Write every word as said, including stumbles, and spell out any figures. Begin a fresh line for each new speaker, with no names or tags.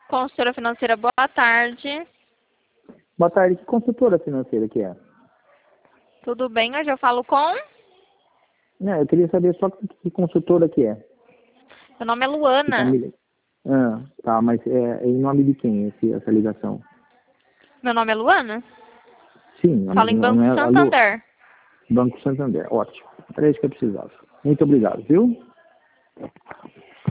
Consultora financeira, boa tarde.
Boa tarde, que consultora financeira que é?
Tudo bem? Hoje eu falo com...
Não, eu queria saber só que, que consultora que é.
Meu nome é
Que tá
Luana.
me- Ah, tá, mas é, é em nome de quem esse, essa ligação?
Meu nome é Luana.
Sim, a-
Falo em
não
Banco
é a Lu,
Santander.
Banco Santander, ótimo. Era isso que eu precisava. Muito obrigado, viu?